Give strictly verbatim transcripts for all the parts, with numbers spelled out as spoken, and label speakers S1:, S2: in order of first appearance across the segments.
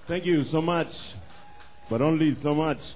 S1: Thank you so much, but only so much.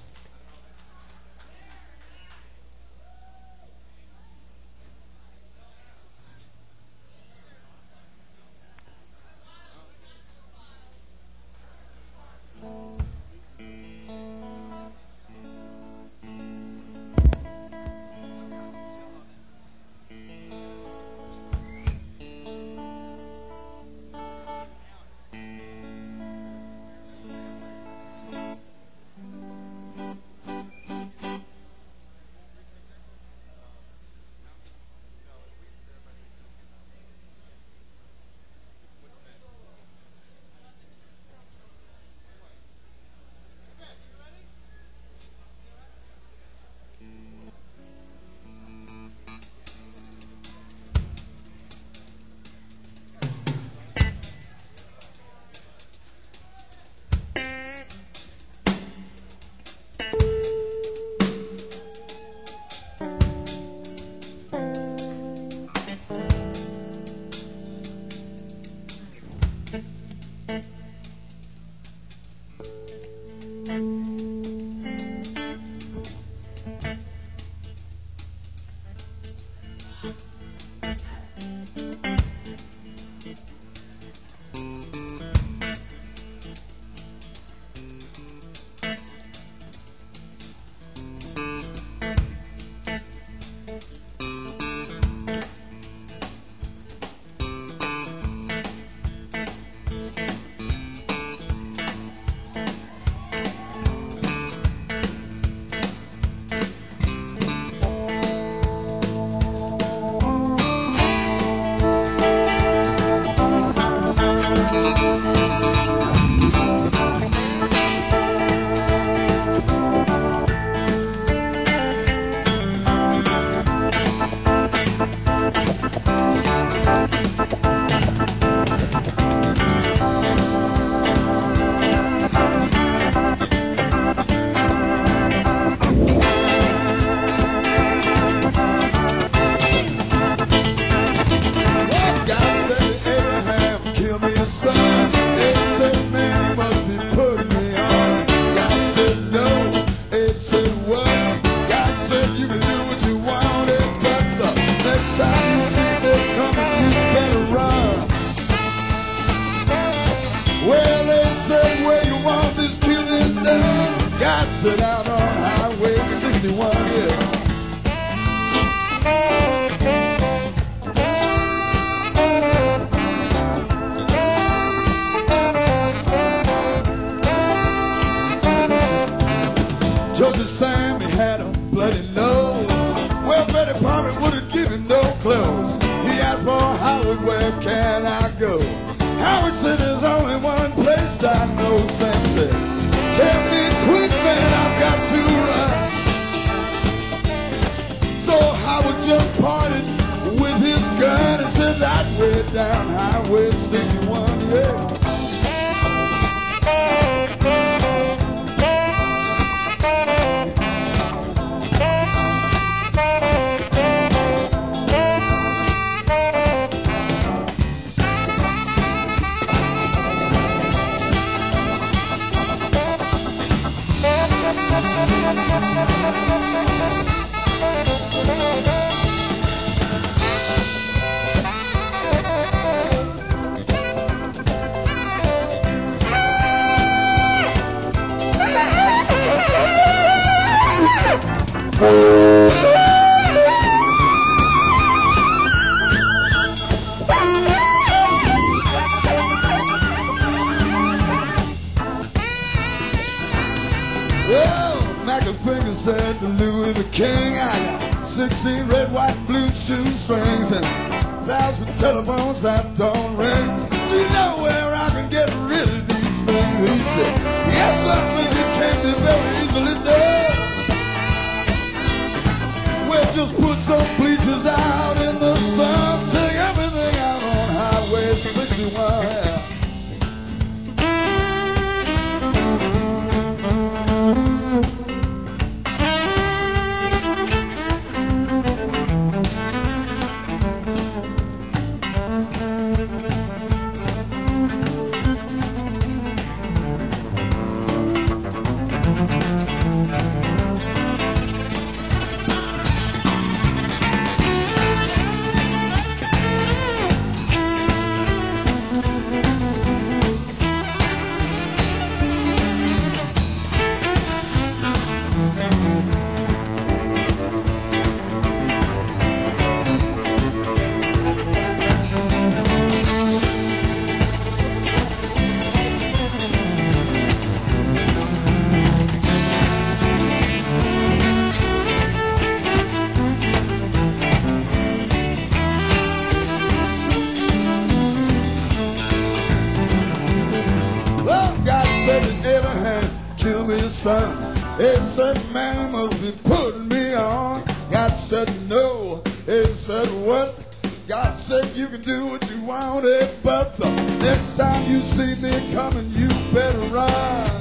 S2: son. It said, man must be putting me on. God said, no. It said, what? God said, you can do what you wanted, but the next time you see me coming, you better run.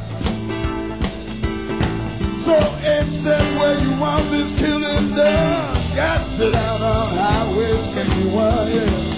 S2: So it said, where you want this killing done? God sit out on Highway sixty-one, yeah.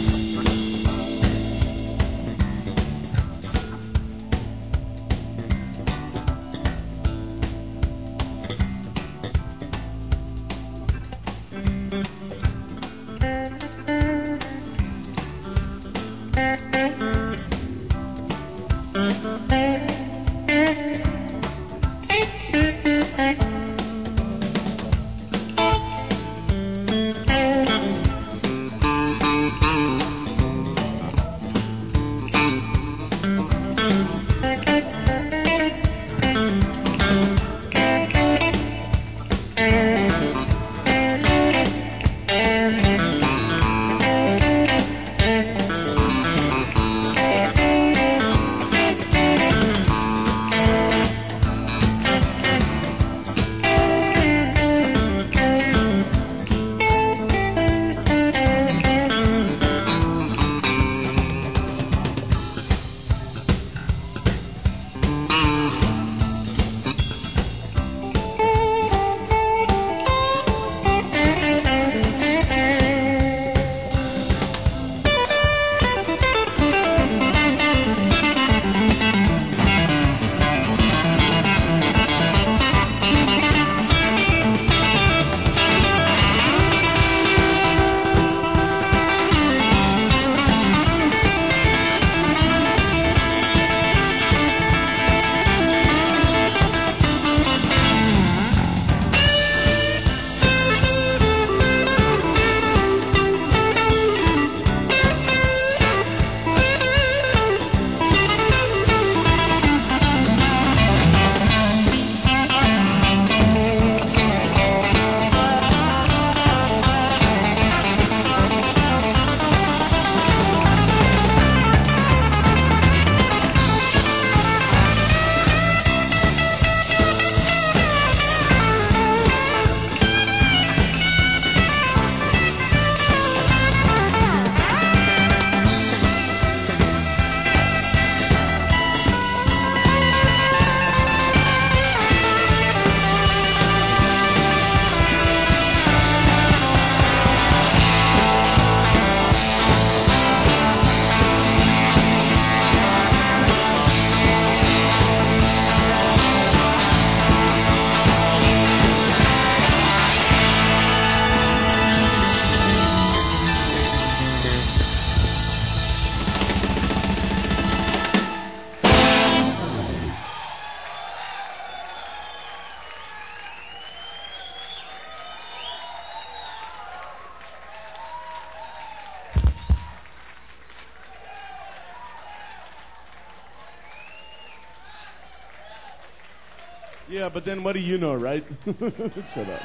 S1: Yeah, but then what do you know, right? Shut up.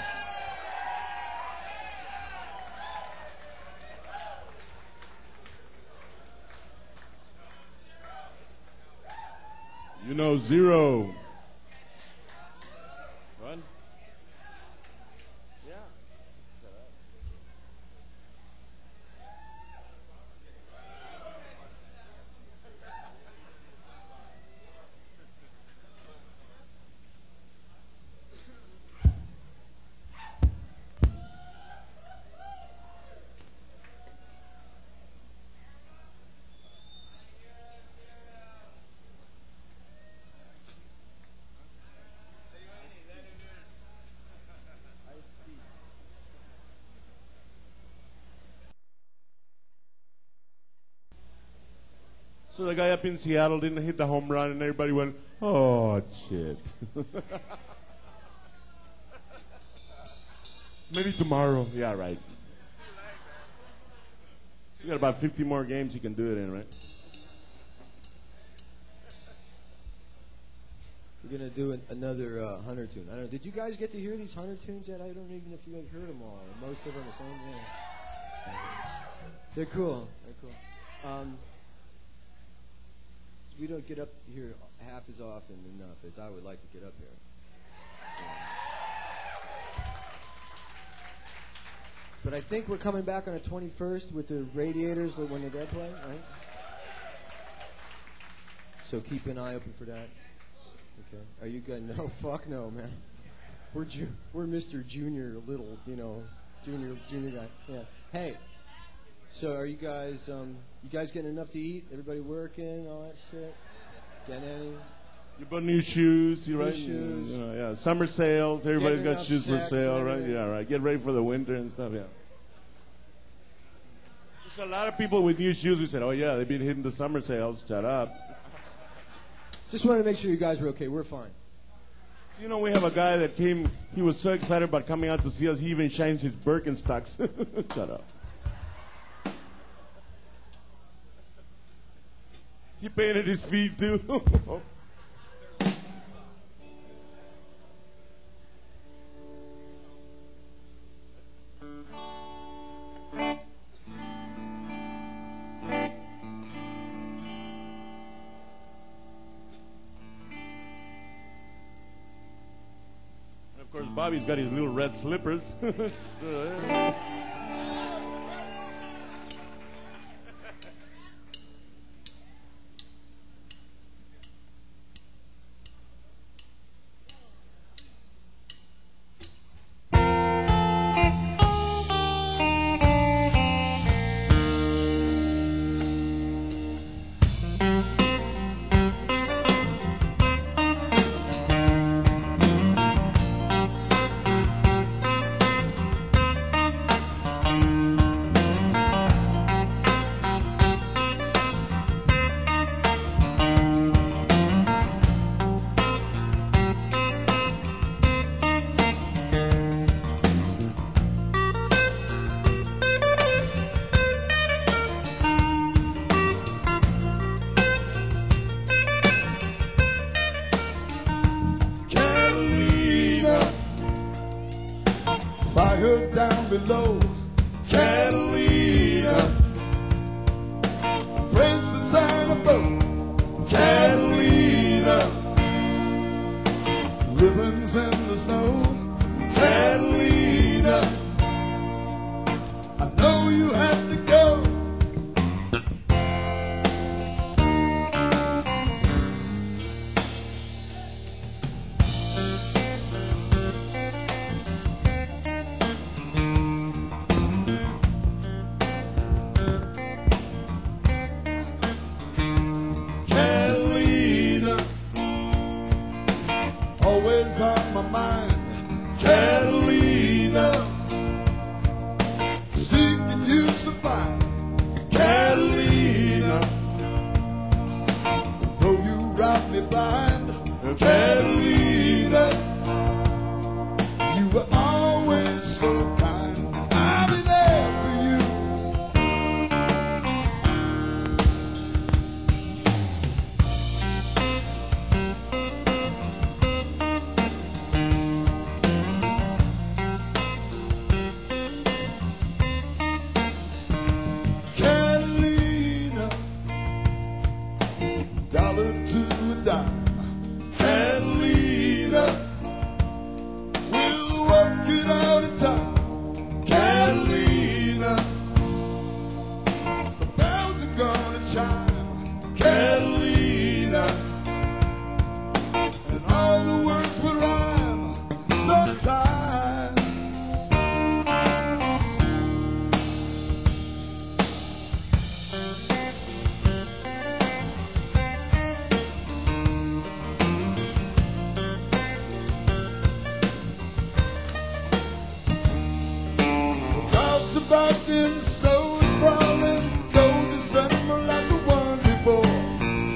S1: You know zero. What? Yeah. Shut up. So the guy up in Seattle didn't hit the home run, and everybody went, "Oh shit." Maybe tomorrow. Yeah, right. You got about fifty more games you can do it in, right?
S3: We're gonna do an, another uh, Hunter tune. I don't know. Did you guys get to hear these Hunter tunes yet? I don't even know if you guys heard them all. Most of them are the same. Yeah. They're cool. They're cool. Um, so we don't get up here half as often enough as I would like to get up here. But I think we're coming back on the twenty-first with the Radiators when they're dead play, right? So keep an eye open for that. Okay. Are you good? No, fuck no, man. We're ju- we're Mister Junior Little, you know, junior junior guy. Yeah. Hey. So are you guys um you guys getting enough to eat? Everybody working, all that shit? Getting any?
S1: You bought new shoes, you
S3: New
S1: right?
S3: shoes.
S1: You know, yeah, summer sales. Everybody's
S3: Getting
S1: got
S3: enough
S1: shoes for
S3: sex
S1: sale,
S3: and
S1: right?
S3: everything.
S1: Yeah, right. Get ready for the winter and stuff. Yeah. There's a lot of people with new shoes who said, "Oh yeah, they've been hitting the summer sales." Shut up.
S3: Just wanted to make sure you guys were okay. We're fine.
S1: So, you know, we have a guy that came. He was so excited about coming out to see us. He even shines his Birkenstocks. Shut up. He painted his feet too. Of course, Bobby's got his little red slippers.
S2: Fire down below, Catalina. Princess on a boat, Catalina. Ribbons in the snow, Catalina. I know you have to go. Always on my mind, Catalina. See, can you survive, Catalina? Though you robbed me blind, Catalina. You were always so kind. I'll be there for you. Dollar to a dime, Catalina. We'll work it out in time, Catalina. The bells are gonna chime, Catalina. And all the words will rhyme sometime. About them snow falling, cold December like the one before.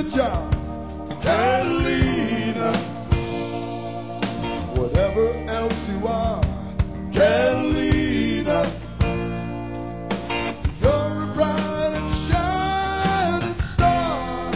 S2: job. Catalina, whatever else you are, Catalina, you're a bright and shining star.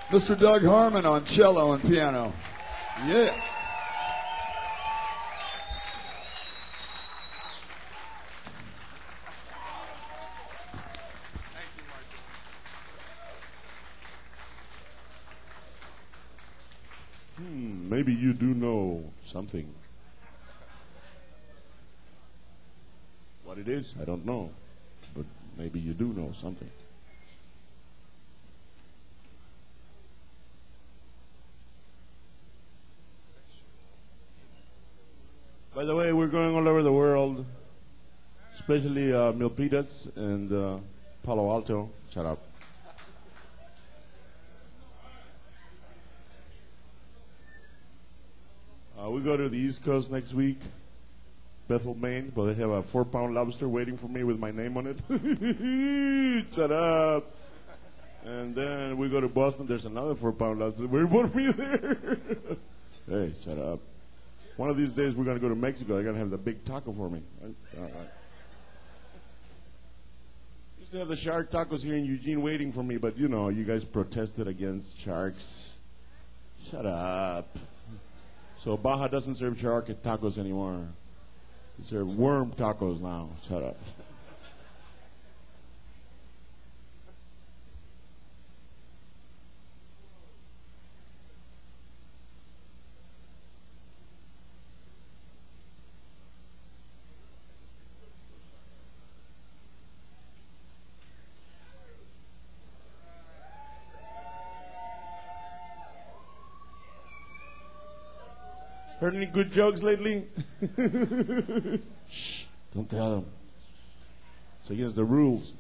S2: Mister Doug Harmon on cello and piano. Yeah.
S1: Hmm, maybe you do know something. What it is, I don't know. But maybe you do know something. By the way, we're going all over the world, especially uh, Milpitas and uh, Palo Alto. Shut up. Uh, we go to the East Coast next week, Bethel, Maine, but they have a four-pound lobster waiting for me with my name on it. Shut up. And then we go to Boston. There's another four-pound lobster waiting for me there. Hey, shut up. One of these days we're going to go to Mexico. They're going to have the big taco for me. All right. Used to have the shark tacos here in Eugene waiting for me, but you know, you guys protested against sharks. Shut up. So Baja doesn't serve shark tacos anymore. They serve worm tacos now. Shut up. Heard any good jokes lately? Shh, don't tell them. It's against the rules.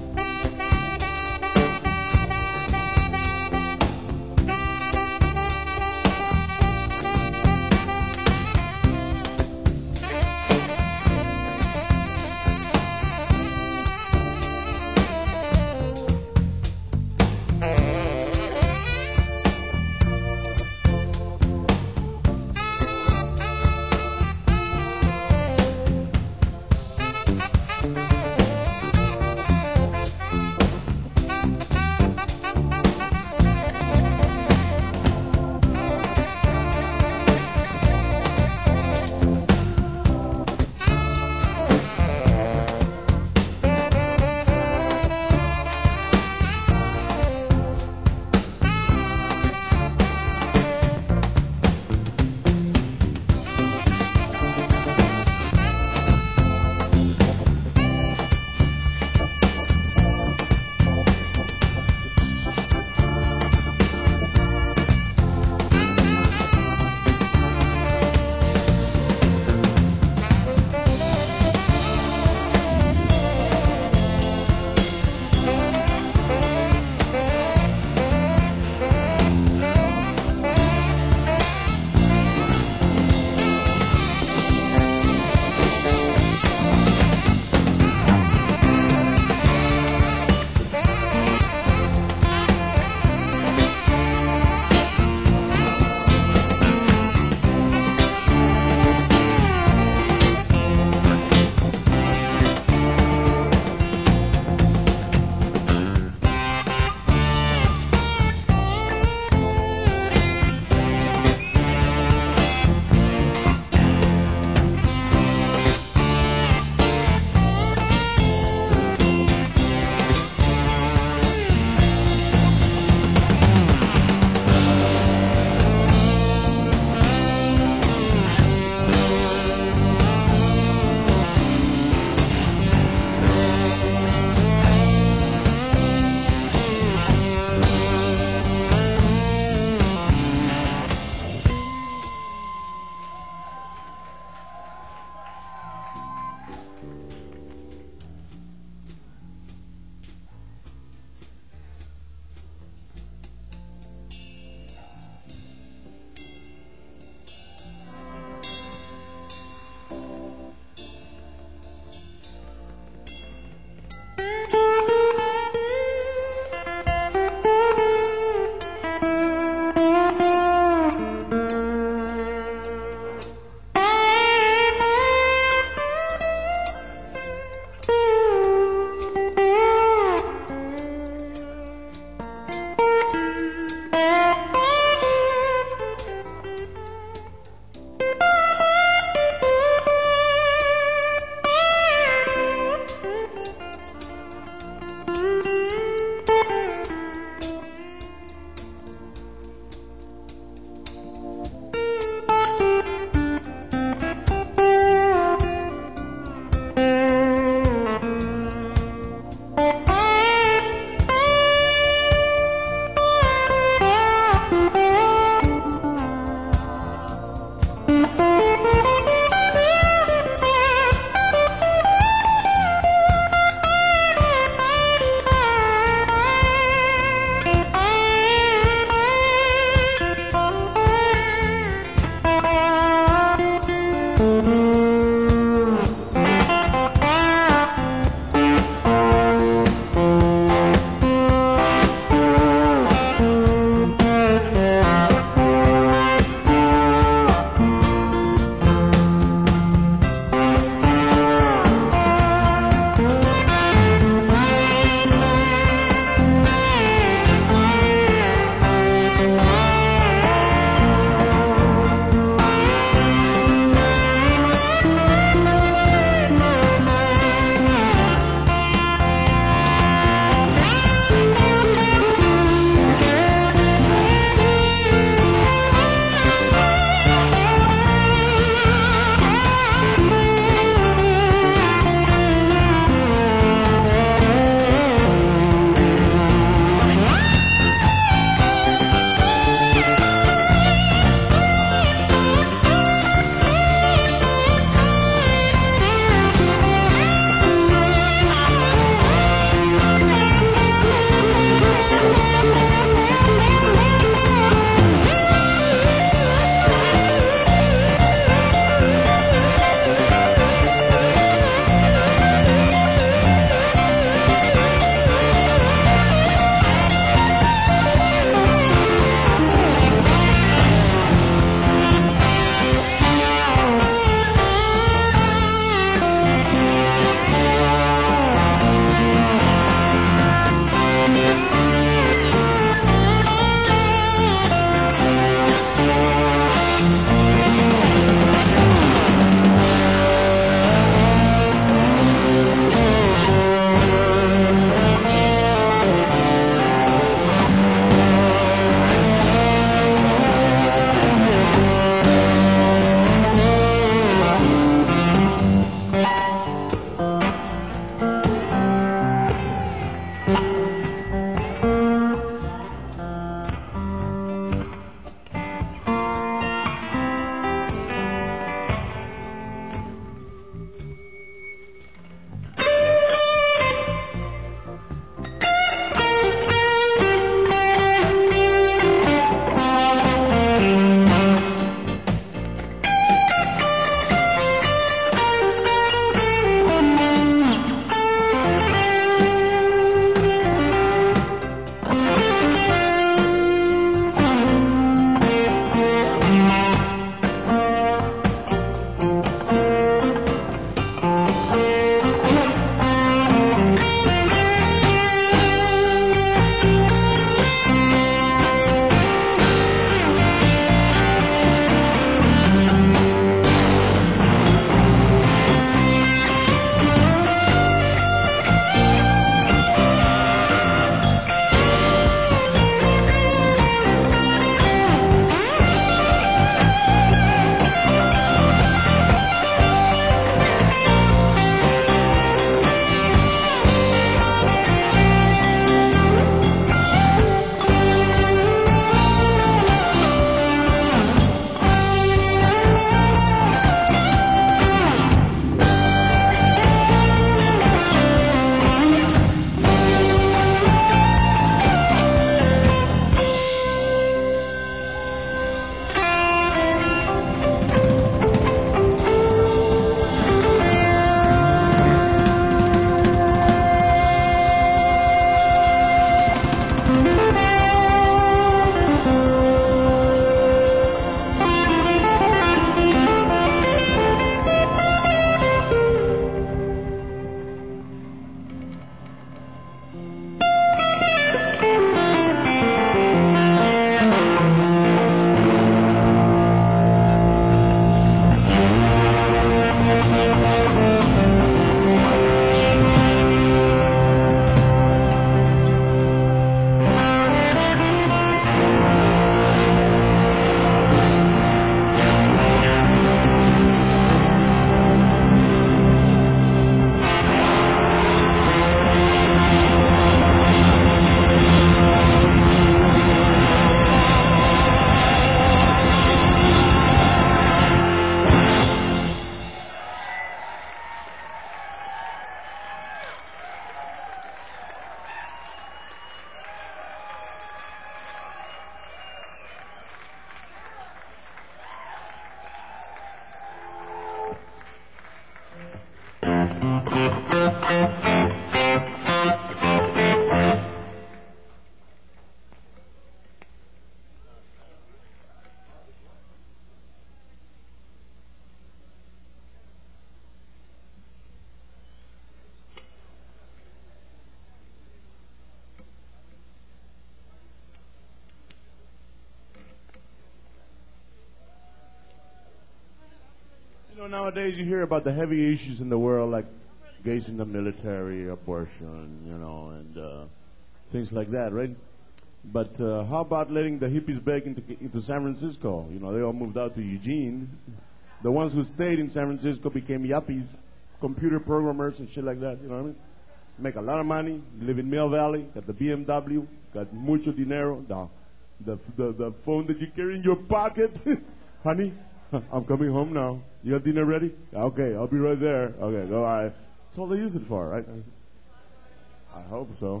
S1: know, nowadays you hear about the heavy issues in the world, like gays in the military, abortion, you know, and uh, things like that, right? But uh, how about letting the hippies back into, into San Francisco? You know, they all moved out to Eugene. The ones who stayed in San Francisco became yuppies, computer programmers and shit like that, you know what I mean? Make a lot of money, live in Mill Valley, got the B M W, got mucho dinero, the, the, the, the phone that you carry in your pocket. Honey, I'm coming home now. You got dinner ready? Okay, I'll be right there. Okay, go, all right. That's all they use it for, right? I hope so.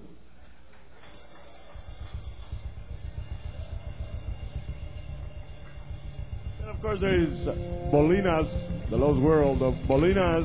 S1: And of course there is Bolinas, the lost world of Bolinas.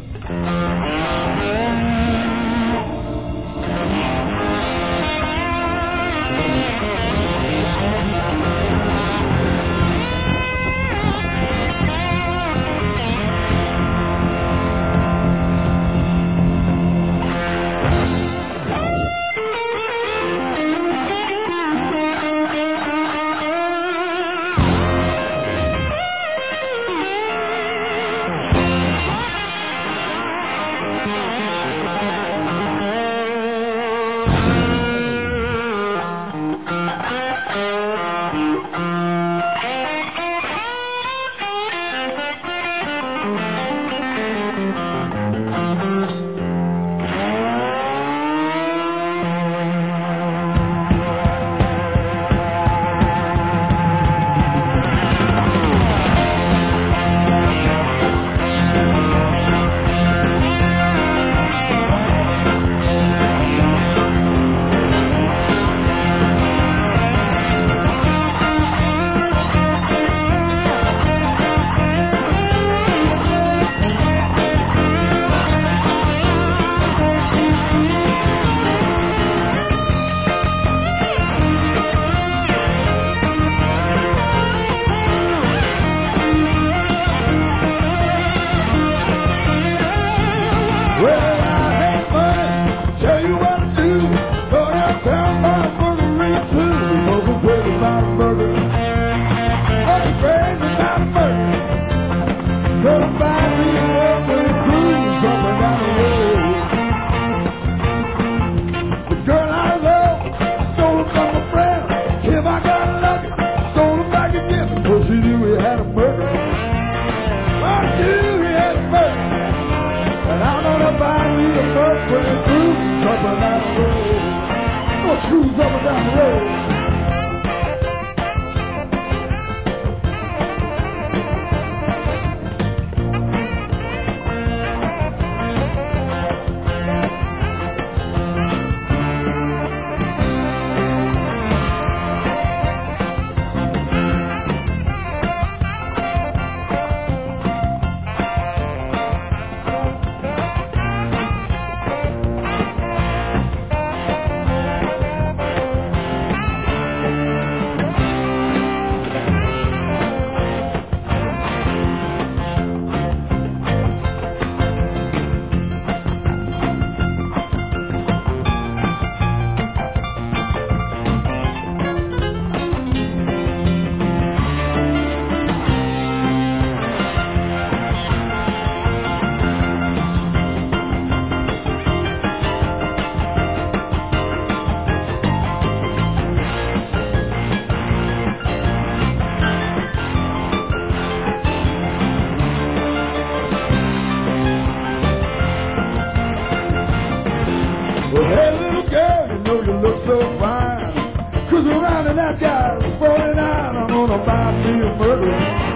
S2: So fine, cruise around in that guy's forty-nine. I'm gonna buy me a burger.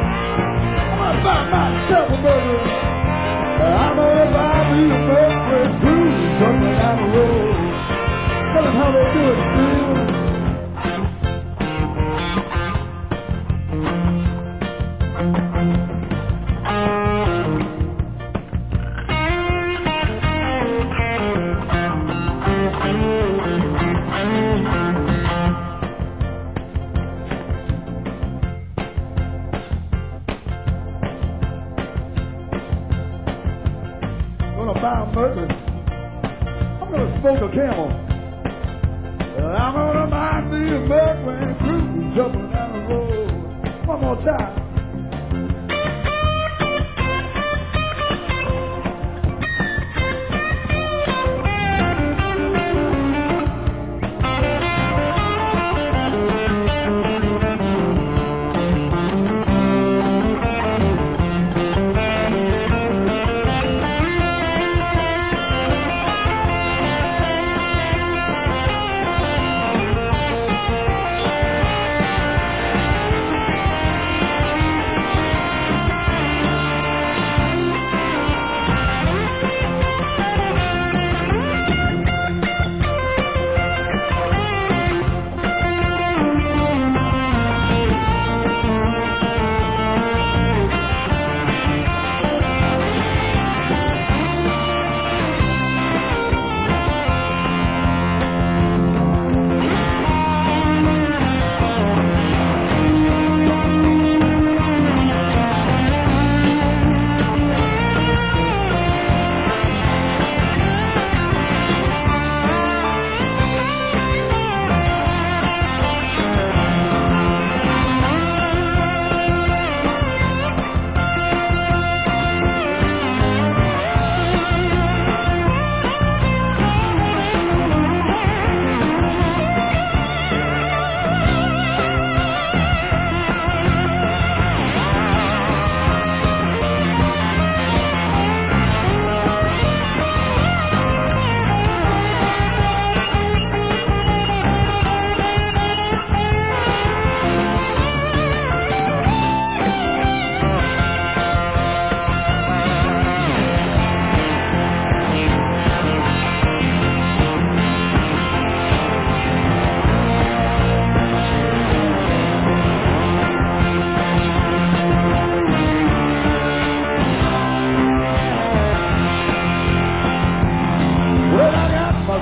S2: I'm gonna buy myself a burger. I'm gonna buy me a burger. Cruise up and down the road. Tell them how they do it still. I'm gonna smoke a camel. I'm gonna buy me a Mercury cruise up and down the road. One more time.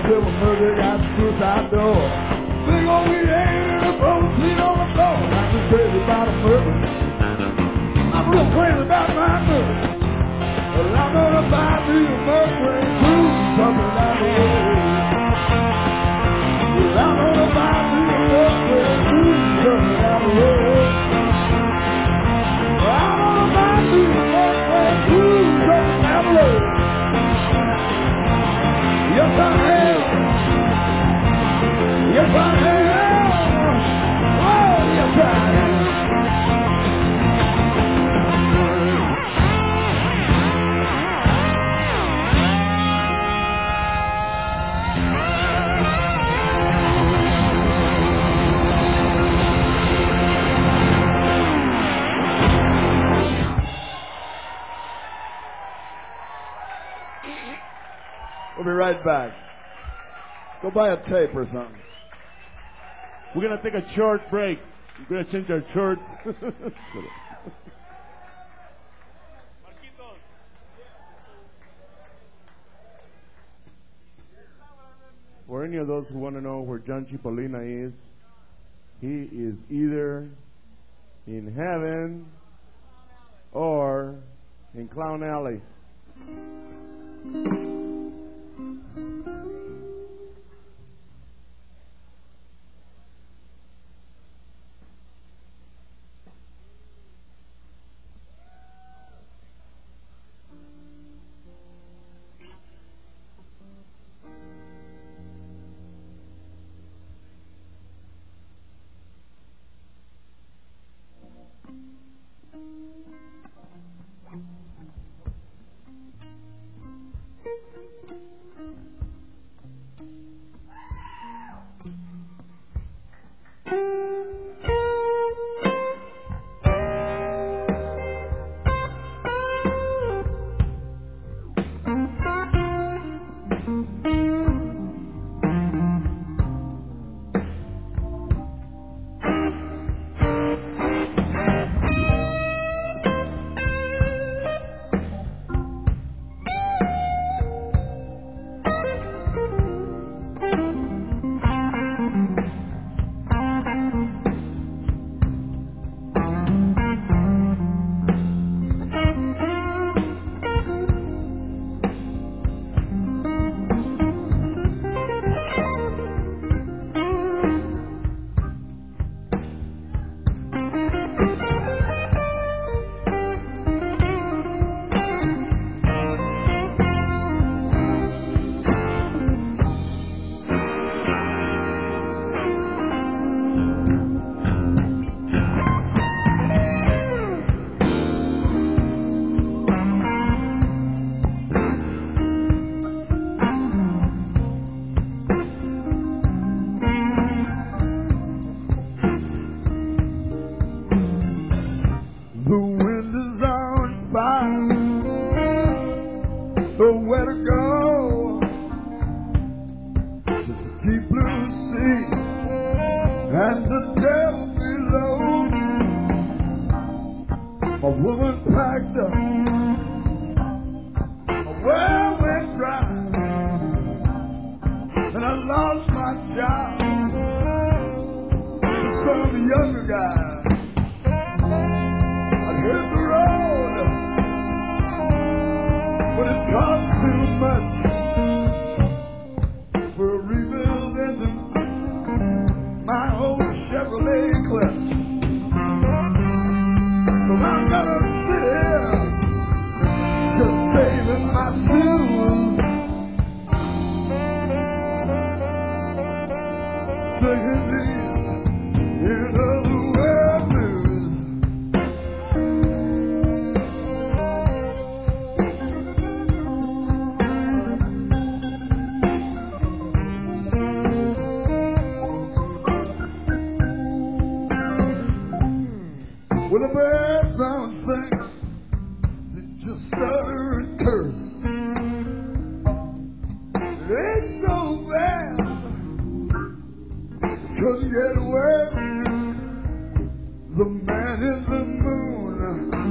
S2: silver murder got suicide door. Big old we ain't in the boat, sleep on the floor. I'm just crazy about a murder. I'm real crazy about my murder. Well, I'm gonna buy me a Mercury cruise up and down the road. Well, I'm gonna buy me a Mercury cruise up and down the road. Well, I'm gonna buy me a Mercury cruise up and down the road. Yes, I am. Yes, I am. Oh, yes, I am. We'll be right back. Go buy a tape or something.
S1: We're going to take a short break. We're going to change our shirts. For any of those who want to know where John Cipollina is, he is either in heaven or in Clown Alley.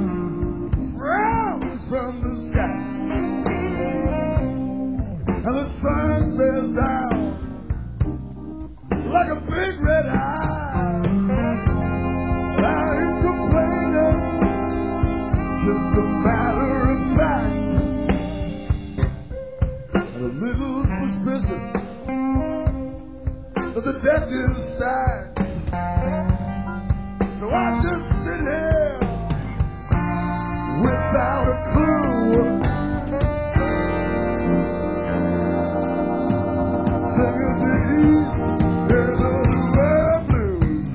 S2: And the sun stares down like a big red eye. And I ain't complaining, just a matter of fact. And a little suspicious of the deck is stacked. So I just sit here without a clue, singing these end of the world blues.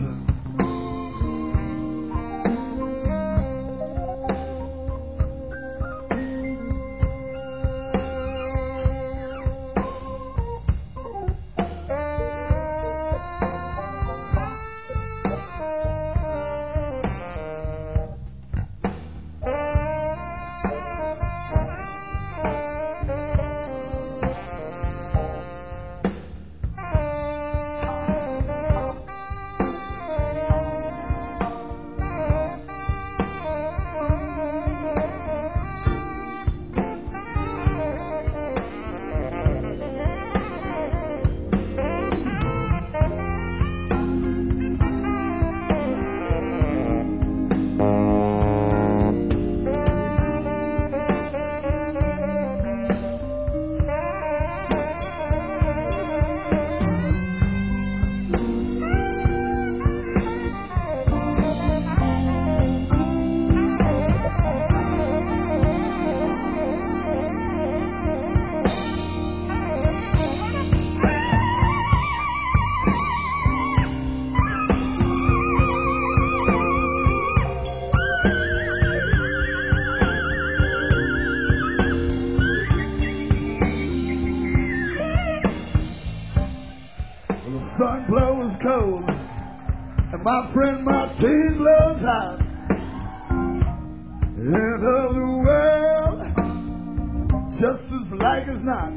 S2: The sun blows cold, and my friend Martine blows hot. End of the world, just as like as not.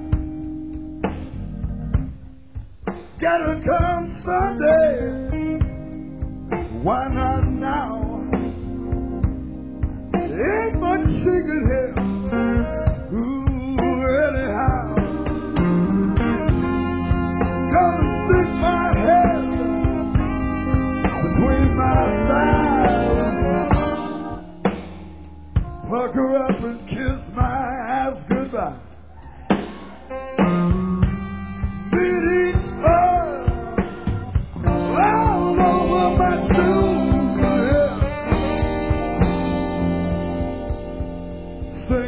S2: Gotta come Sunday, why not now? Ain't much secret here, ooh, anyhow. Gonna stick my head between my thighs, pucker up and kiss my ass goodbye. Beat each fire all over my shoes, yeah. Sing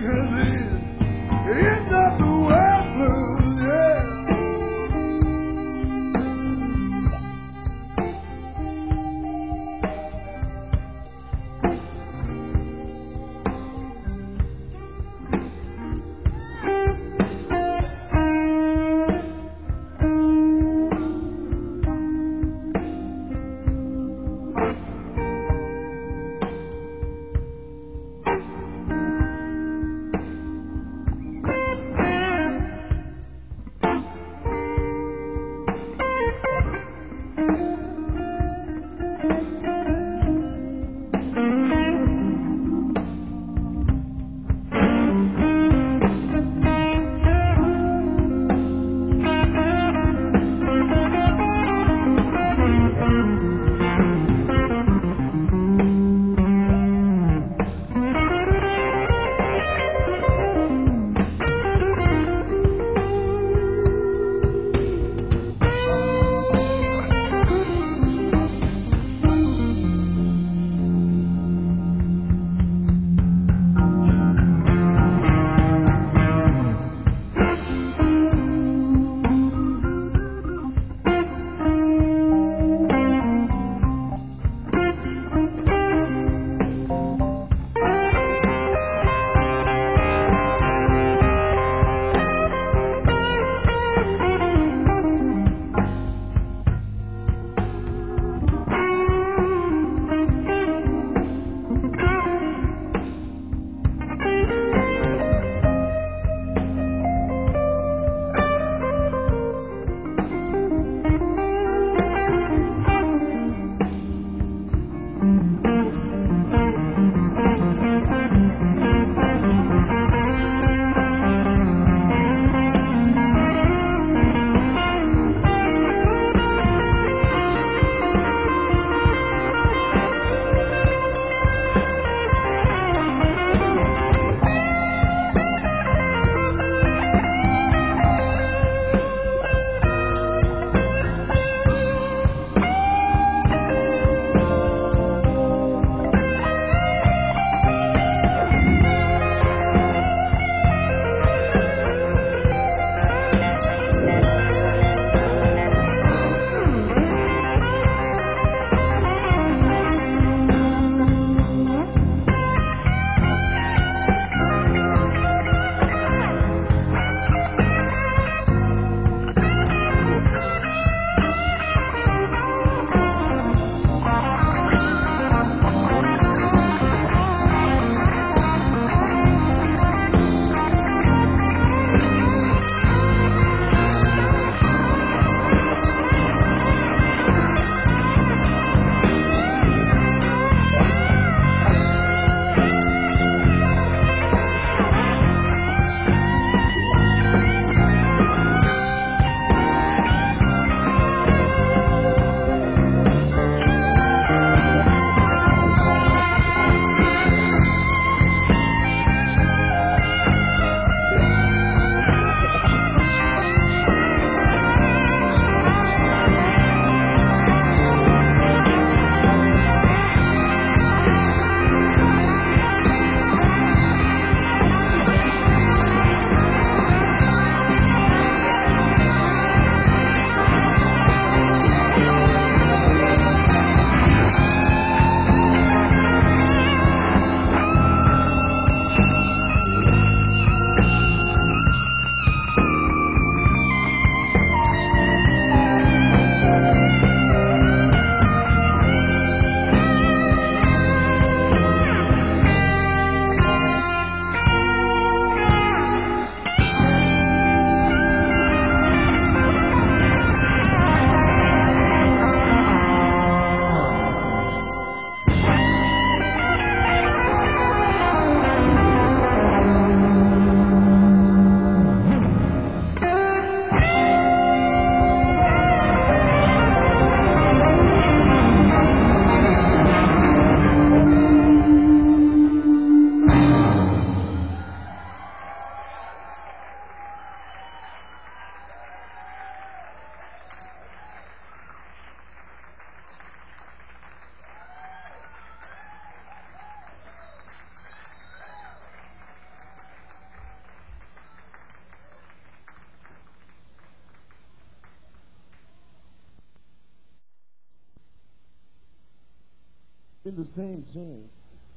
S1: been the same since.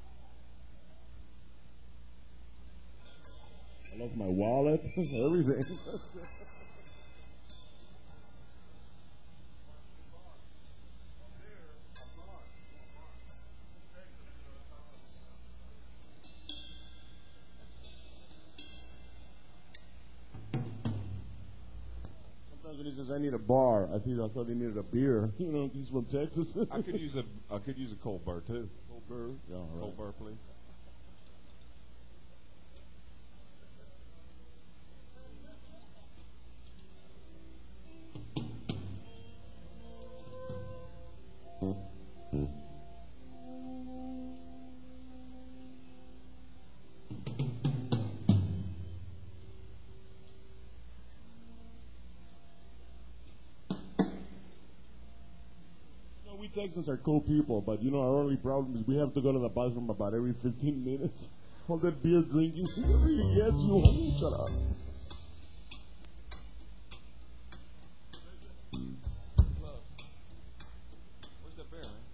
S1: I lost my wallet, everything. Sometimes when he says, I need a bar, I think I thought he needed a beer. You know, he's from Texas.
S4: I could use a I could use a cold bar too.
S1: Cold beer? Yeah, all right.
S4: Cold bar, please.
S1: We Texans are cool people, but you know our only problem is we have to go to the bathroom about every fifteen minutes. All that beer drinking. Yes, you shut up.
S4: Where's that bear, man?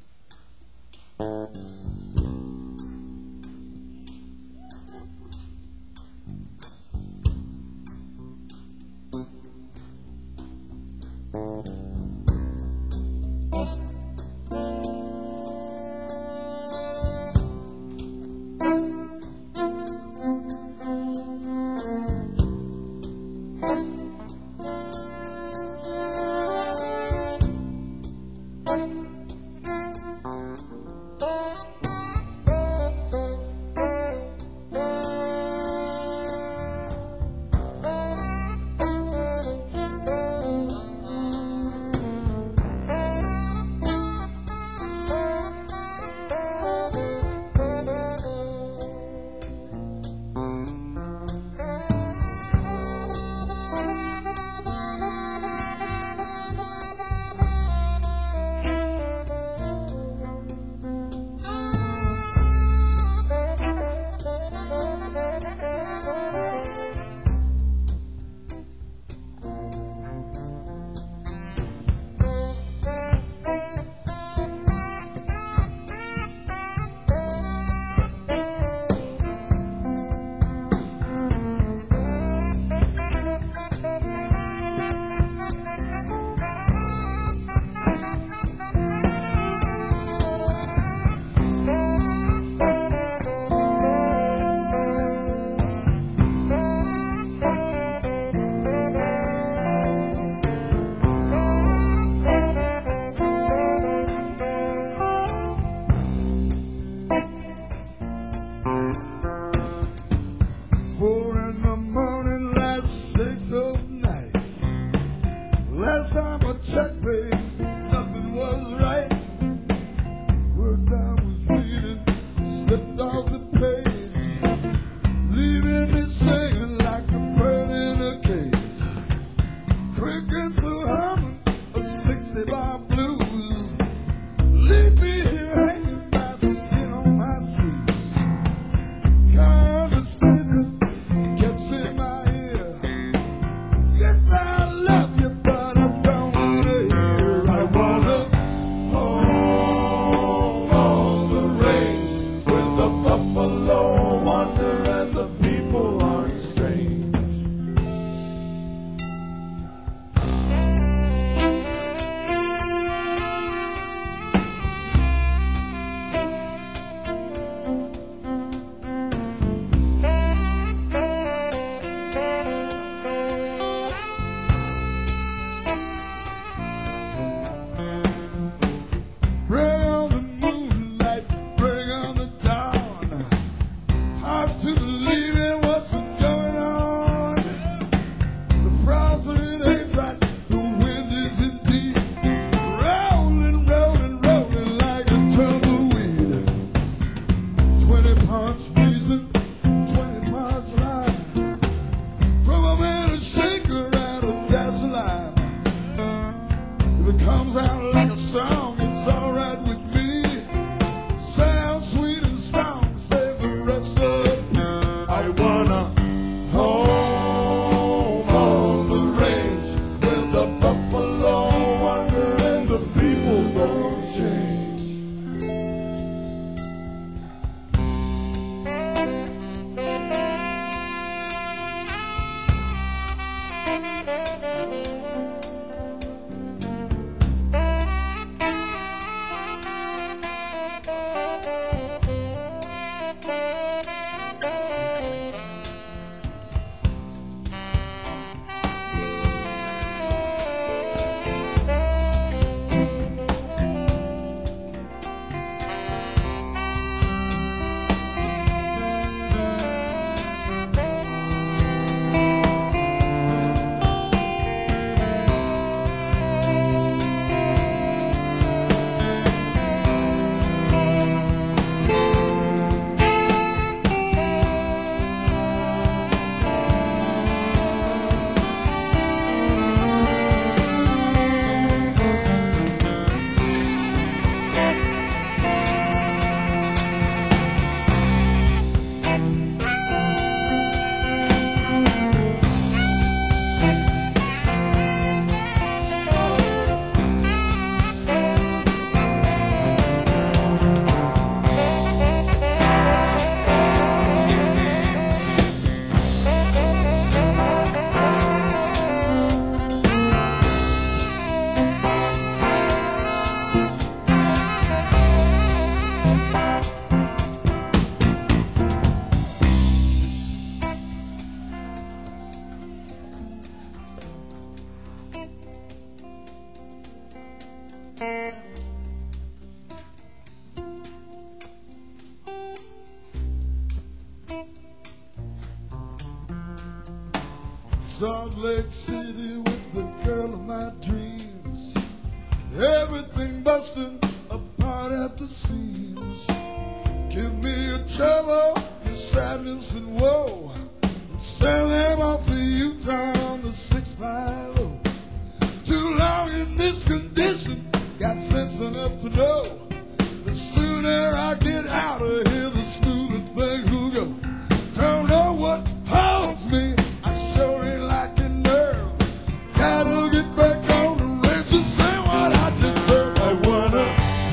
S2: Salt Lake City with the girl of my dreams. Everything busting apart at the seams. Give me your trouble, your sadness and woe. And send them off to Utah on the six five oh. Too long in this condition, got sense enough to know. The sooner I get out of here, the smoother things will go. Don't know what haunts me, I sure ain't like a nerve. Gotta get back on the range to say what I deserve. I wanna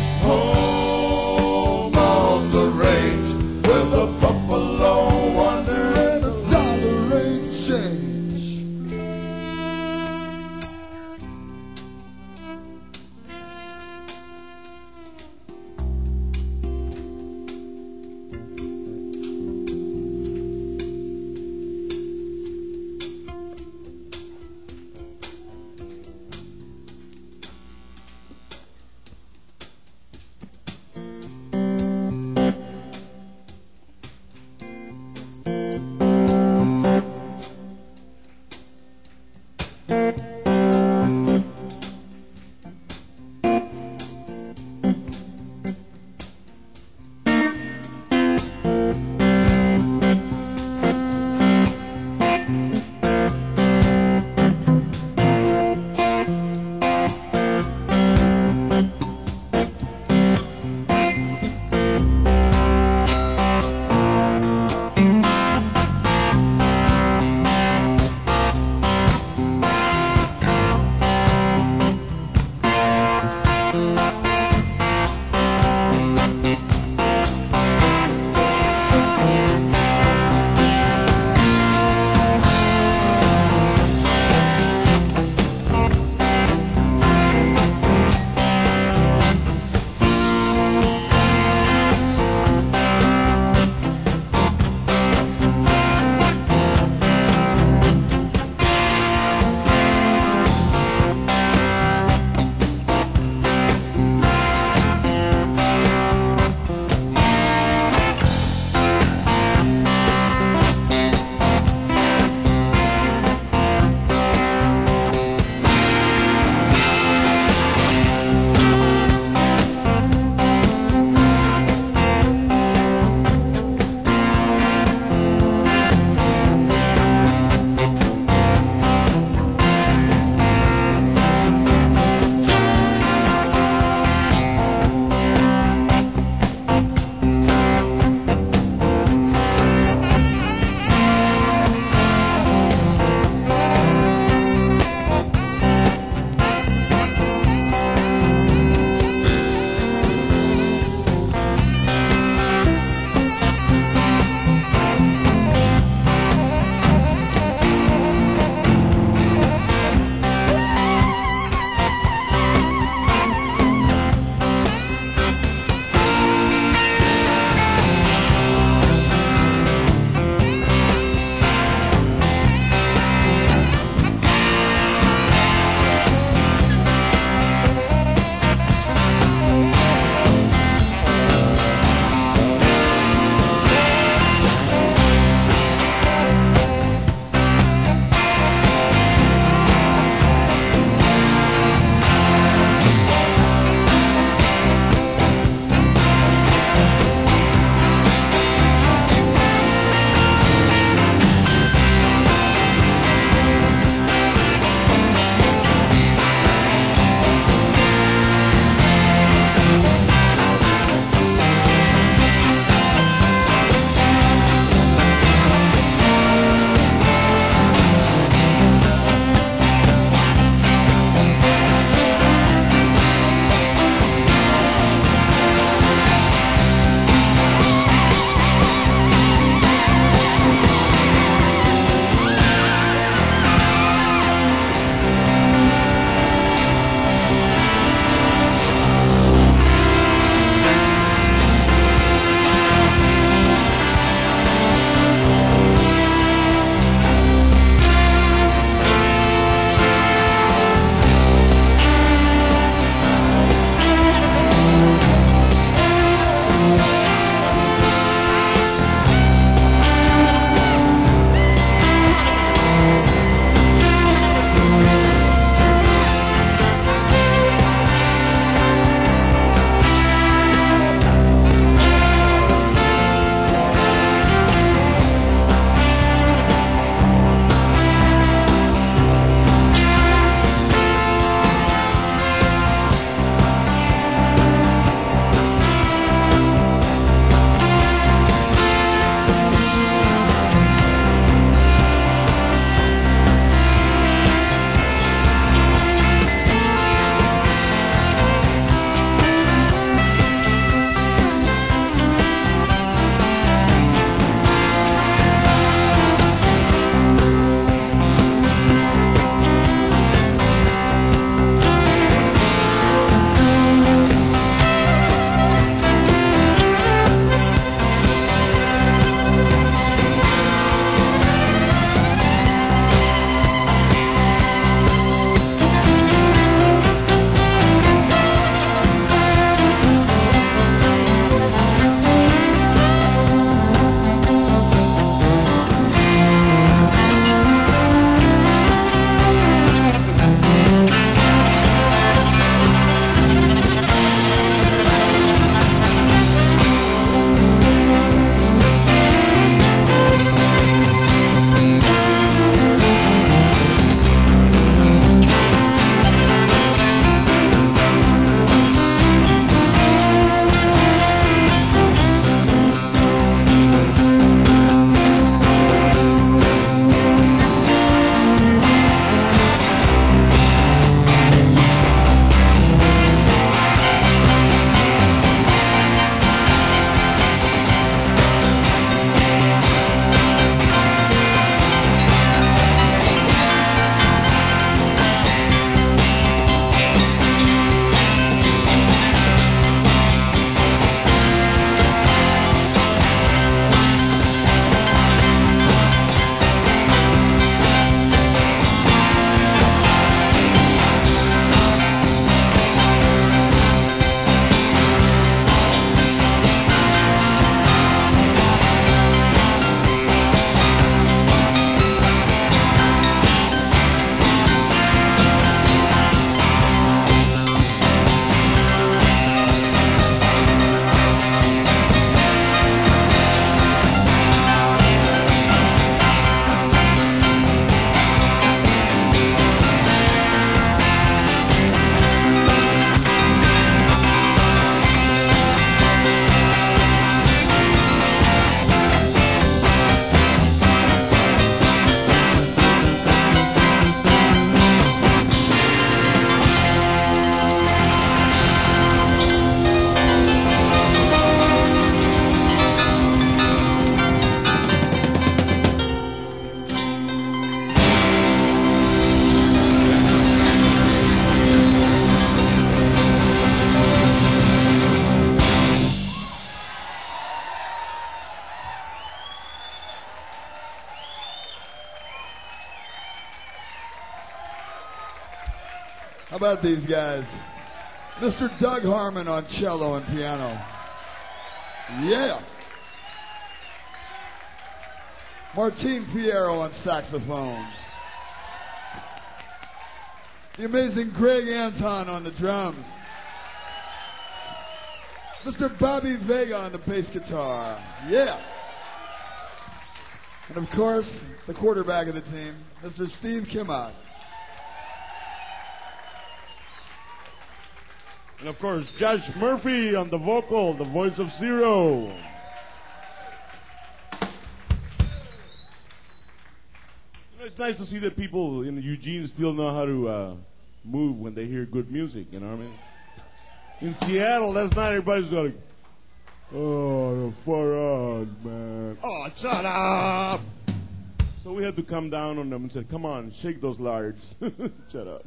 S2: home on the range with a buffalo wonder and a dollar ain't change. How about these guys? Mister Doug Harmon on cello and piano. Yeah. Martine Fierro on saxophone. The amazing Greg Anton on the drums. Mister Bobby Vega on the bass guitar. Yeah. And of course, the quarterback of the team, Mister Steve Kimmott.
S1: And of course, Josh Murphy on the vocal, the voice of Zero. You know, it's nice to see that people in Eugene still know how to uh, move when they hear good music, you know what I mean? In Seattle, last night everybody's going, oh, far out, man. Oh, shut up! So we had to come down on them and said, come on, shake those lards. Shut up.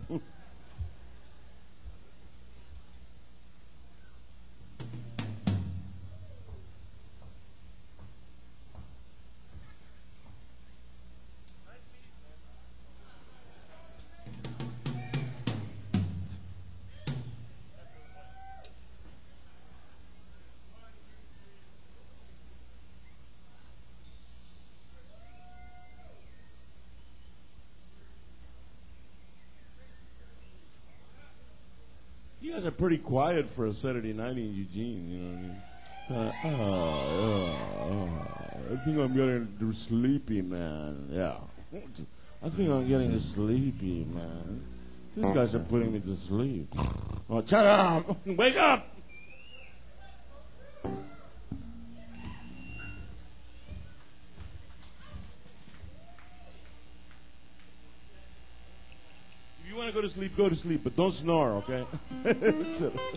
S1: You guys are pretty quiet for a Saturday night in Eugene, you know what I mean? Uh, oh, oh, I think I'm getting sleepy, man. Yeah. I think I'm getting sleepy, man. These guys are putting me to sleep. Oh, shut up! Wake up! If you want to go to sleep, go to sleep, but don't snore, okay? Shut up.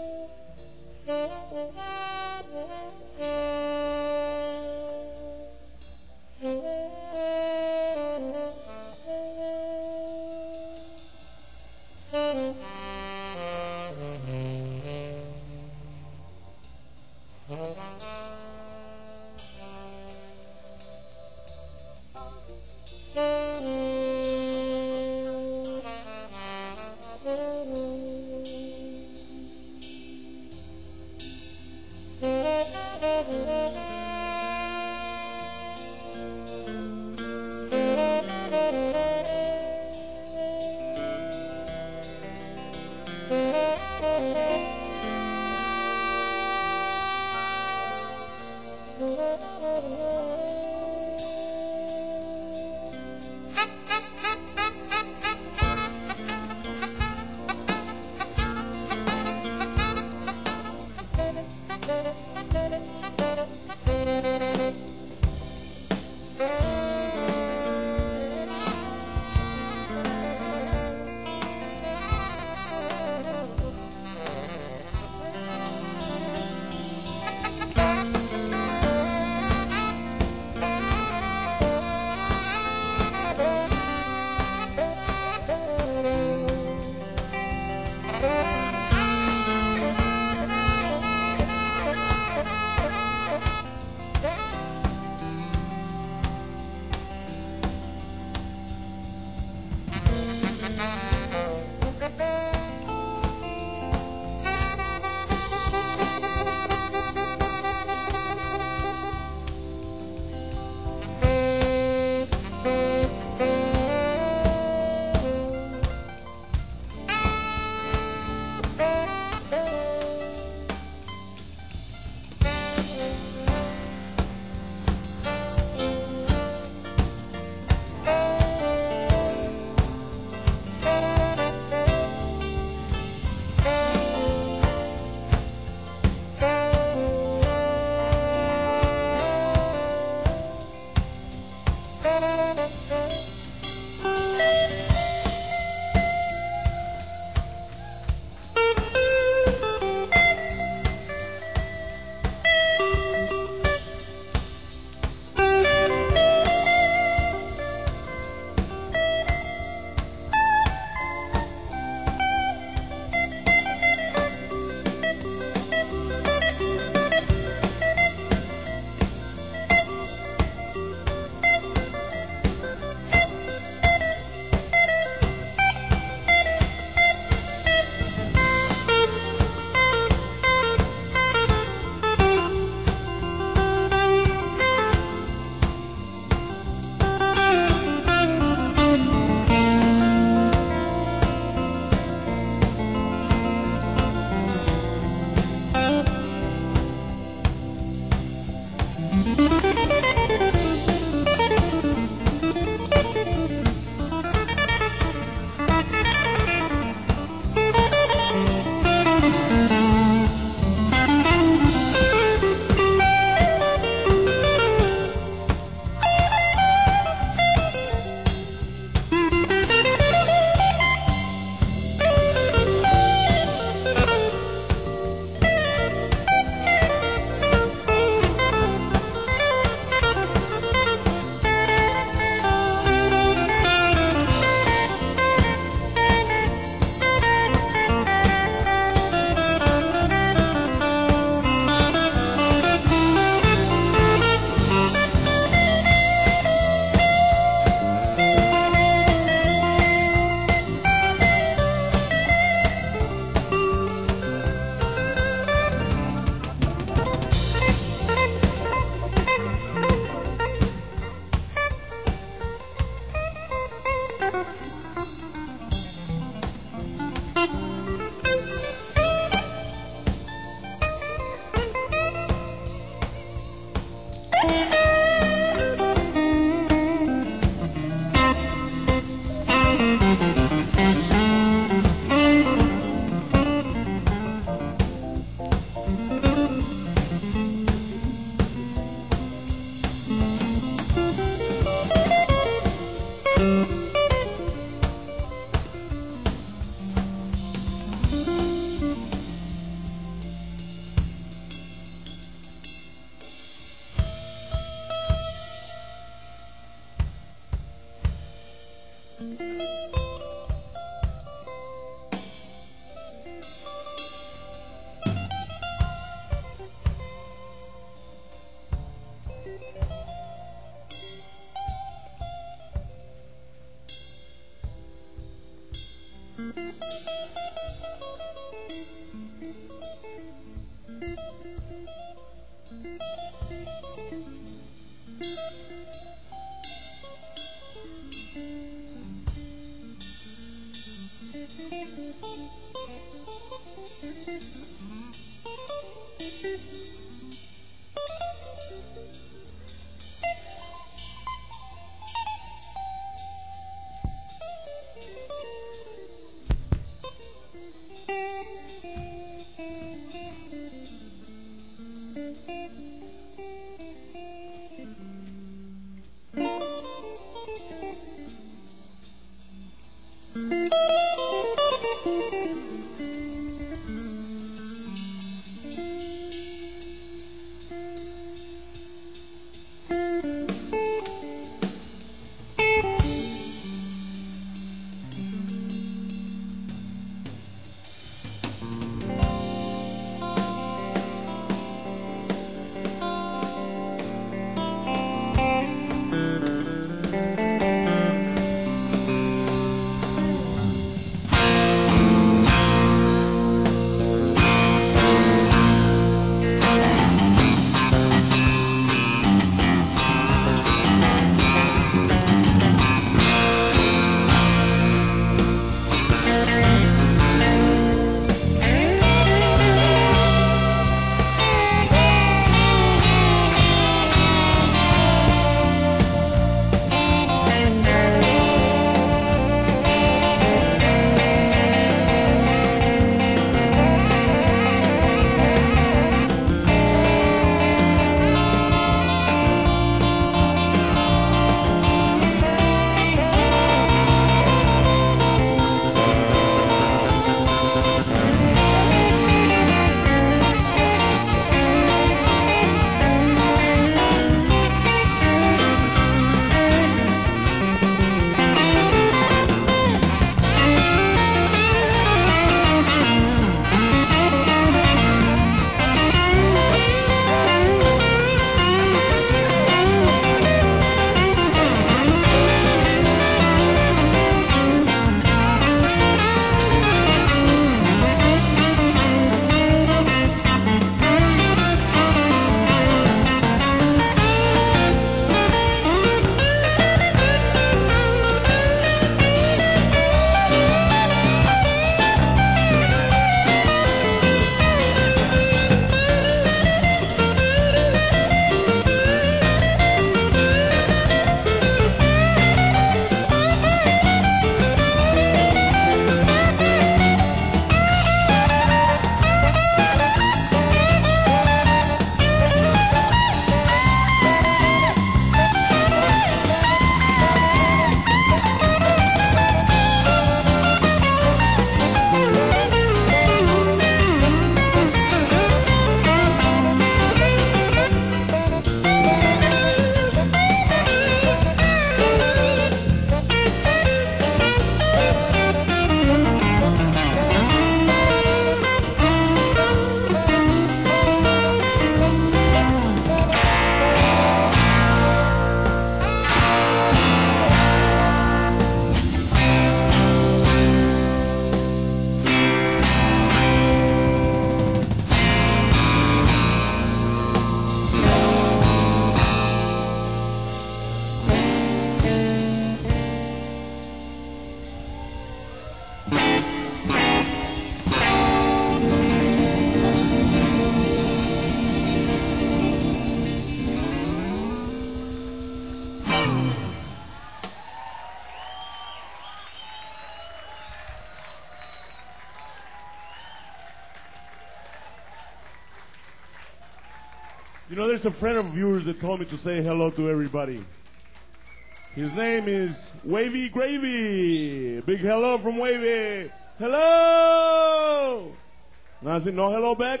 S1: You know, there's a friend of yours that told me to say hello to everybody. His name is Wavy Gravy. Big hello from Wavy. Hello! Nothing, no hello back?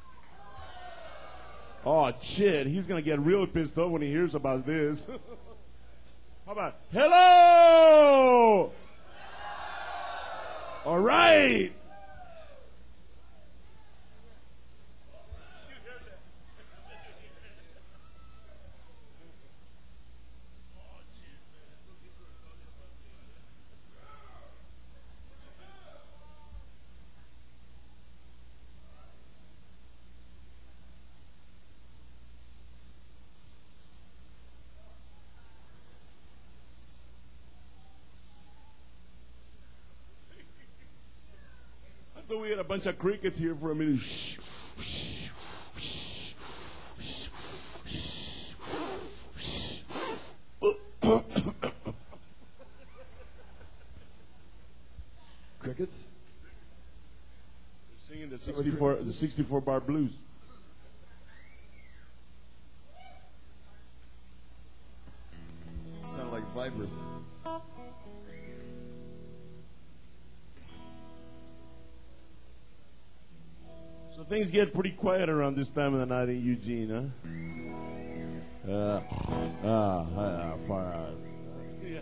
S1: Oh, shit. He's going to get real pissed off when he hears about this. How about, hello! All right. I thought we had a bunch of crickets here for a minute. Shh.
S2: Crickets?
S1: They're singing the sixty-four, the sixty-four bar blues.
S4: Sound like vipers.
S1: So things get pretty quiet around this time of the night in Eugene, huh? Uh, ah, ah, far out. Yeah.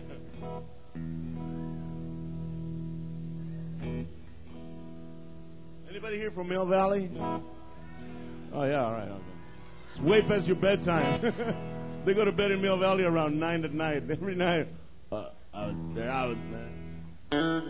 S1: Anybody here from Mill Valley? Oh, yeah, all right. Okay. It's way past your bedtime. They go to bed in Mill Valley around nine at night. Every night. Uh, out there, out there.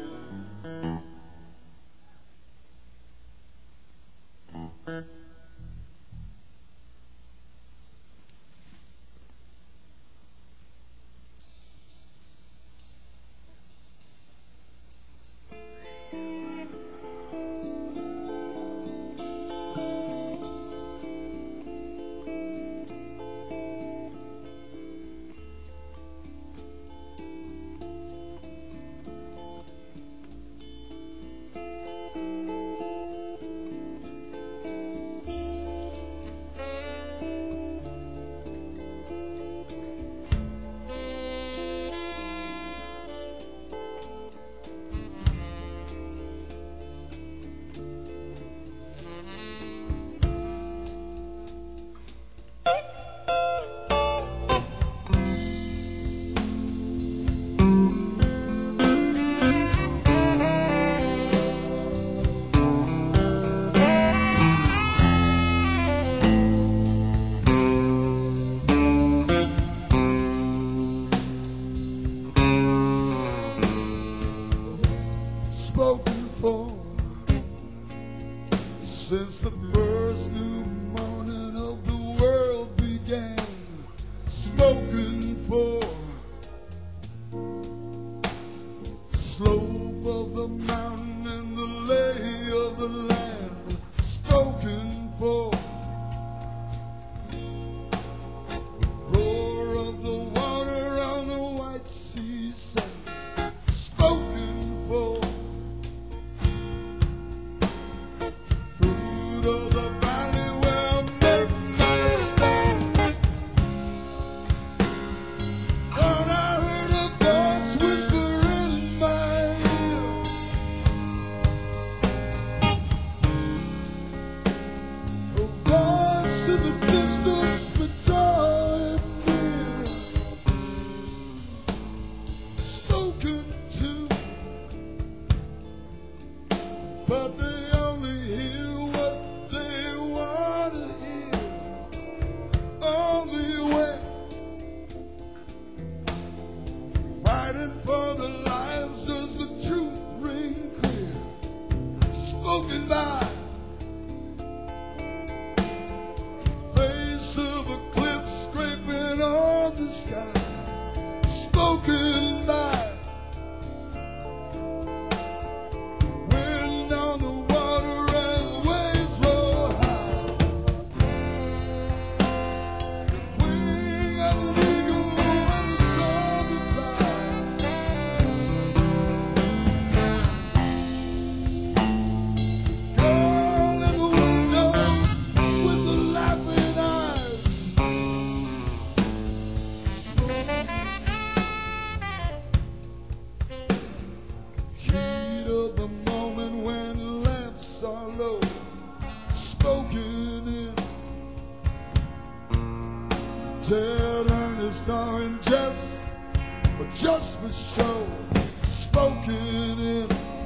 S2: said earnest nor in jest, but just for show, spoken in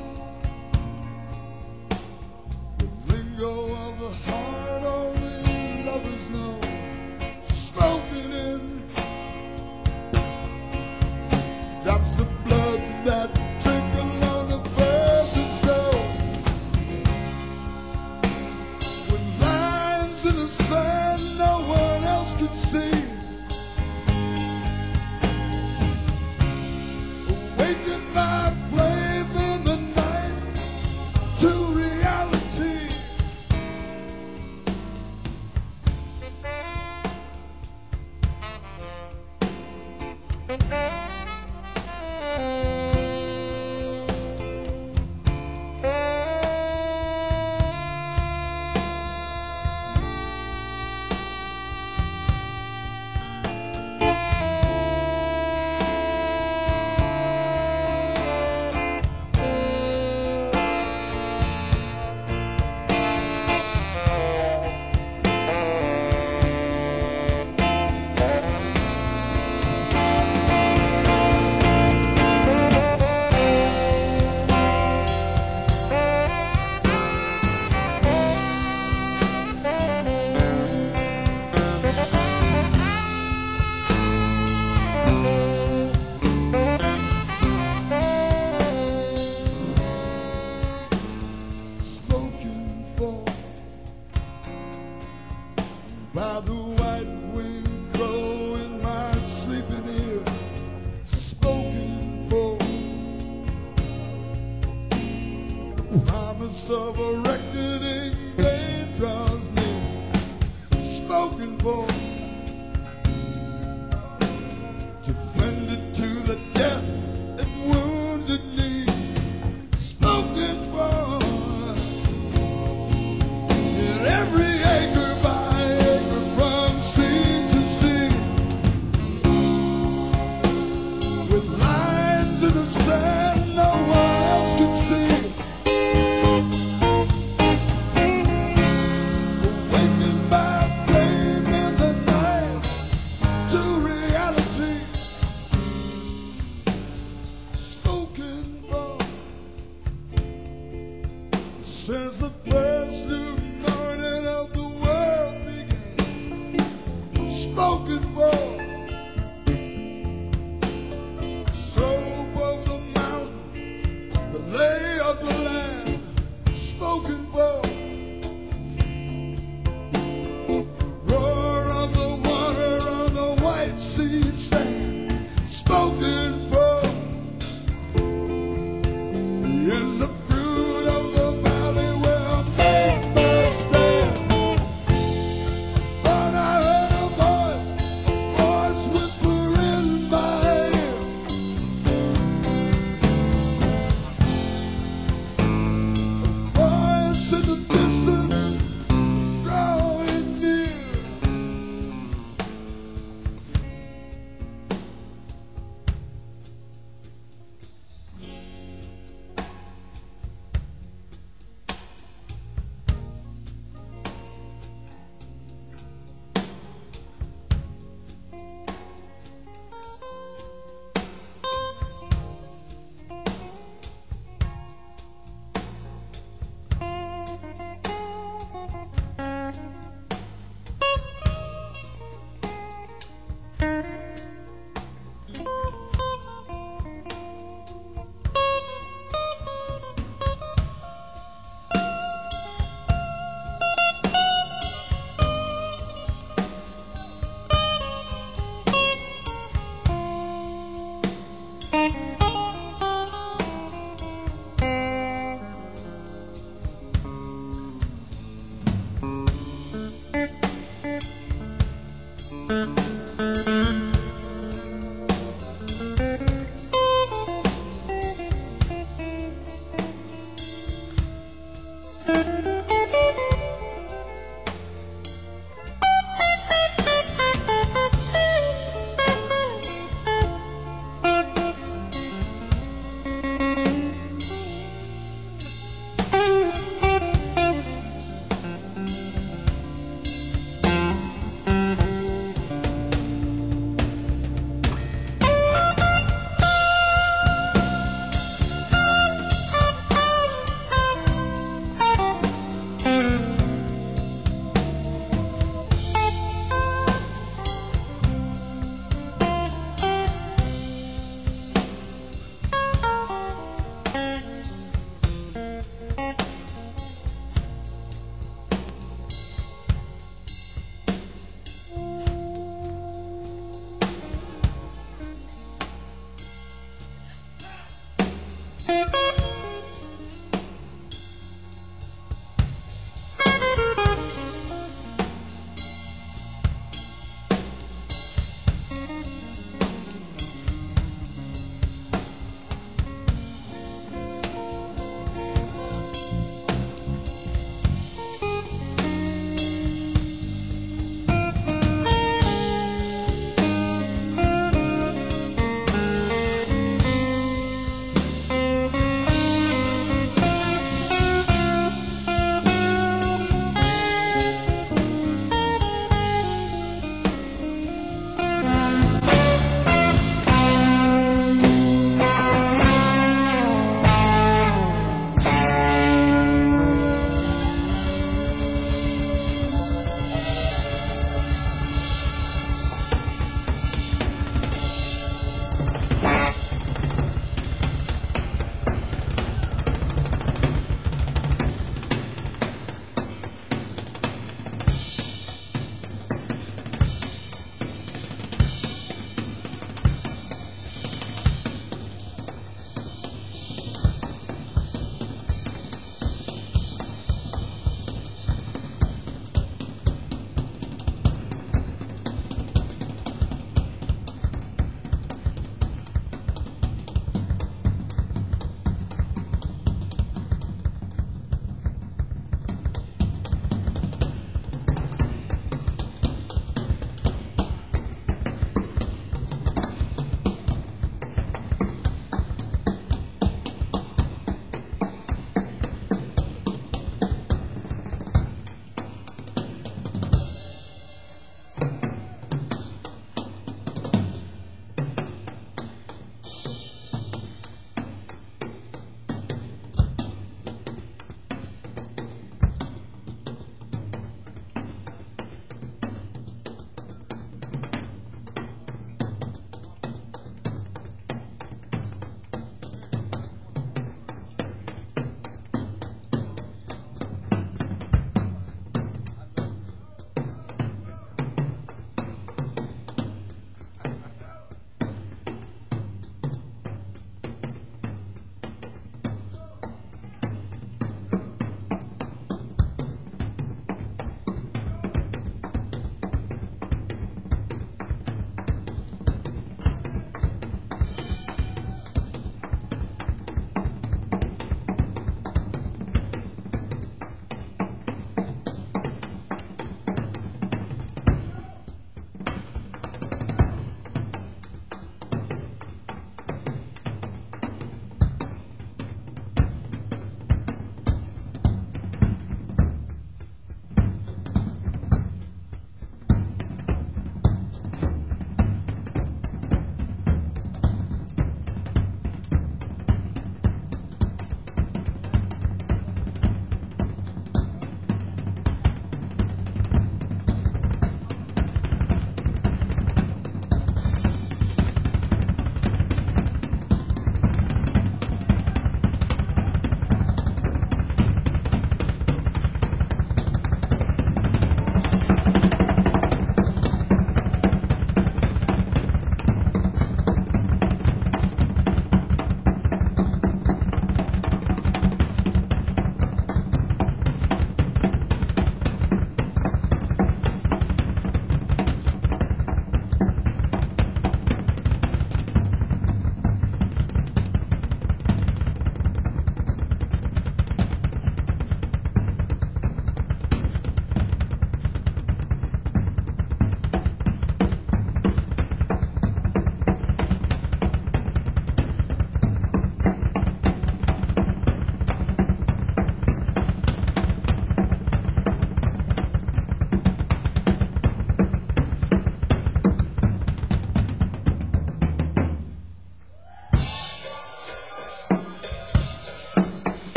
S2: the lingo of the heart only lovers know, spoken in drops of blood that trickle on the virgin shore, with lines in the sand no one else can see. Awaken my flame in the night to reality. Spoken for by the white-winged crow in my sleeping ear. Spoken for promise of a reckoning day draws near. Spoken for defended to the death and wounded knee. Spoken for in every acre by acre from sea to sea, with lines in the sand no one else can see. Awakened by flame in the night to reality. Spoken for since the first new morning of the world began. Spoken for slope of the mountain, the lay of the land. Spoken for roar of the water on the white sea sand. Spoken for in the brood of the valley where I made my stand. But I heard a voice, a voice whisper in my ear. A voice in the distance, drawing near.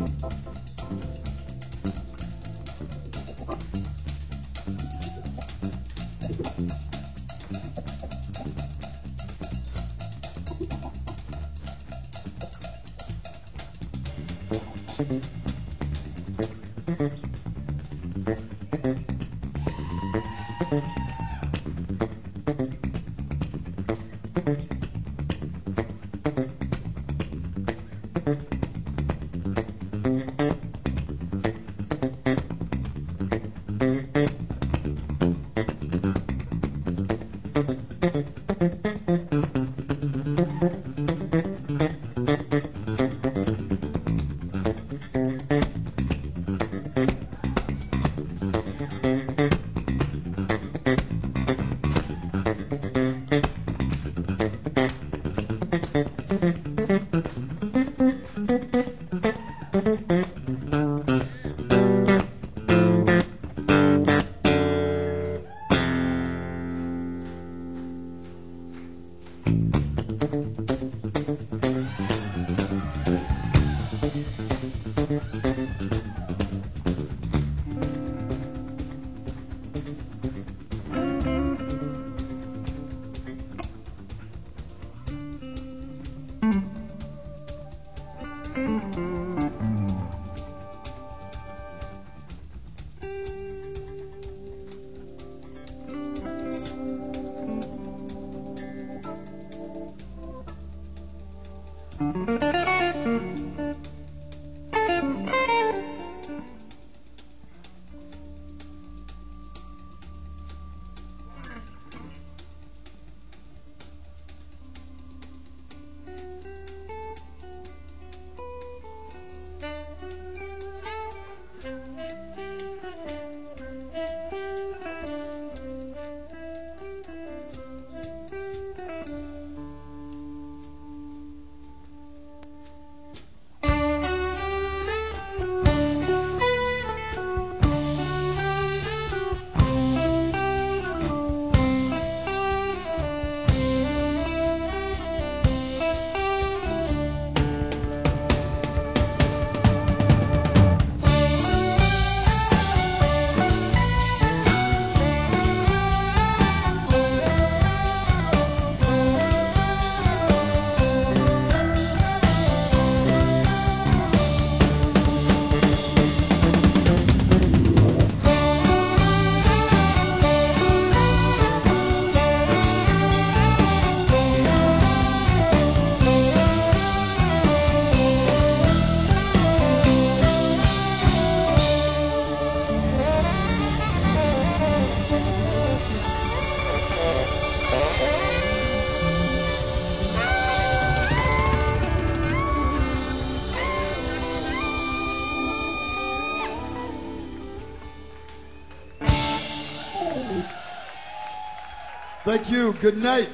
S2: Thank you. Good night.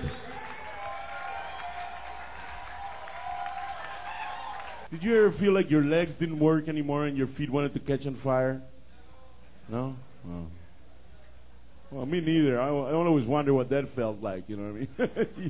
S1: Did you ever feel like your legs didn't work anymore and your feet wanted to catch on fire? No? Oh. Well, me neither. I, I always wonder what that felt like, you know what I mean? Yeah.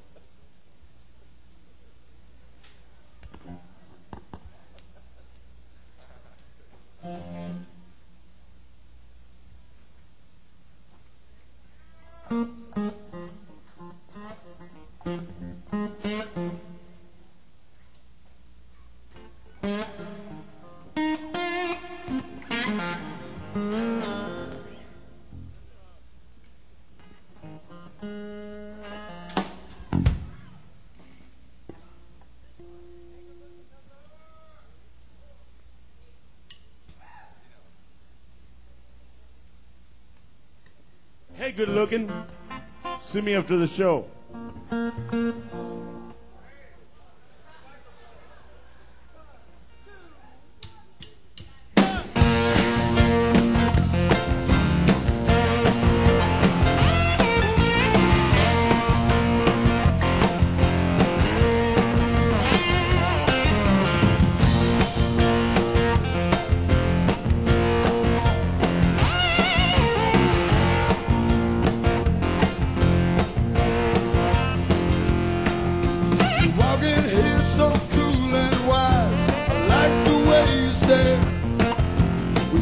S1: Hey, good looking. See me after the show.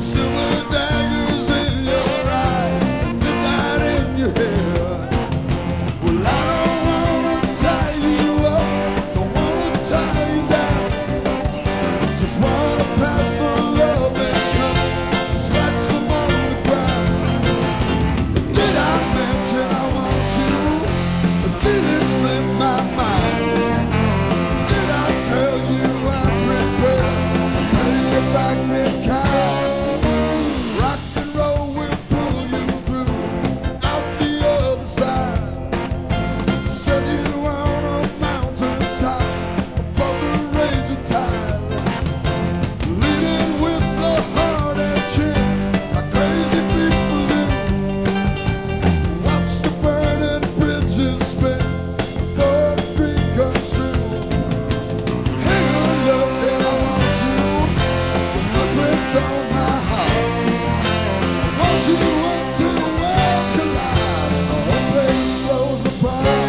S2: Silver daggers in your eyes, midnight in your hair. Well, I don't wanna tie you up, don't wanna tie you down. Just wanna pass the love and come, slice them on the ground. Did I mention I want you? Or did it slip my mind? Did I tell you I'm prepared? Pay you back in kind. Rock and roll will pull you through, out the other side. Set you on a mountain top, above the raging tide. Leading with the heart and chin, like crazy people do. Watch the burning bridges spin, before the dream comes true. Hey, good love, that I want you. The footprints on my heart. I want you until the worlds collide, and the whole place blows apart.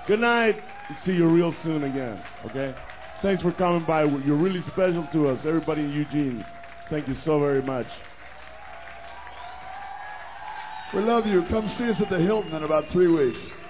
S1: Good night. See you real soon again, okay? Thanks for coming by. You're really special to us, everybody in Eugene. Thank you so very much.
S2: We love you. Come see us at the Hilton in about three weeks.